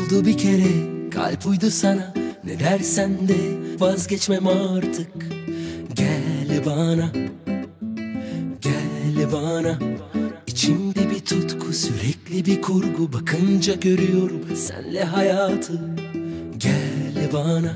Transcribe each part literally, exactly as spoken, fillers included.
oldu bir kere, kalp uydu sana. Ne dersen de vazgeçmem artık. Gel bana, gel bana. İçimde bir tutku, sürekli bir kurgu. Bakınca görüyorum senle hayatı. Gel bana,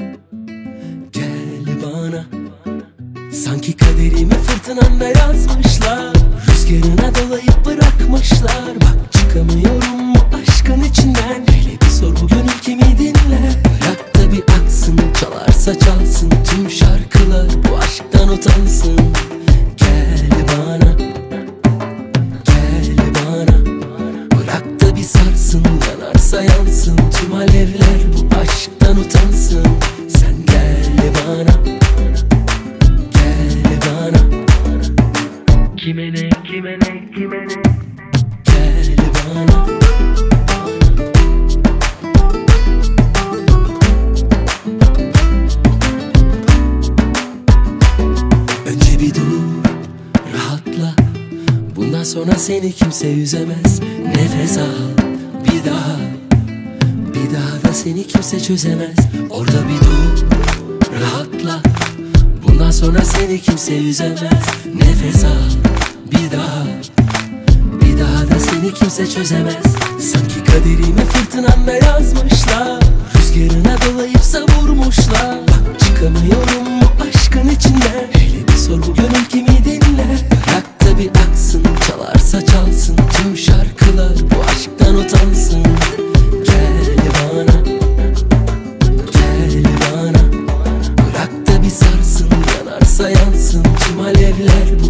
gel bana. Sanki kaderimi fırtınanda yazmışlar, rüzgarına dolayıp bırakmışlar. Bak çıkamıyorum bu aşkın içinden. Hele bir sor bu gönül kimi dinler. Bırak da bir aksın, çalarsa çalsın tüm şarkılar, bu aşktan utansın. Gel bana, gel bana. Bırak da bir sarsın, yanarsa yansın tüm alevler, bu aşktan utansın. Sen gel bana, kime ne, kime ne, kime ne? Gel bana. Önce bir dur, rahatla. Bundan sonra seni kimse üzemez. Nefes al, bir daha. Bir daha da seni kimse çözemez. Orada bir dur, rahatla. Bundan sonra seni kimse üzemez. Nefes al, bir daha. Bir daha da seni kimse çözemez. Sanki kaderimi fırtınanda yazmışlar, rüzgarına dolayıp savurmuşlar. Bak çıkamıyorum bu aşkın içinden. Hele bir sor bu gönül kimi dinler. Bırak da bir aksın, çalarsa çalsın tüm şarkılar, bu aşktan utansın. Gel bana, gel bana. Bırak da bir sarsın, yanarsa yansın tüm alevler,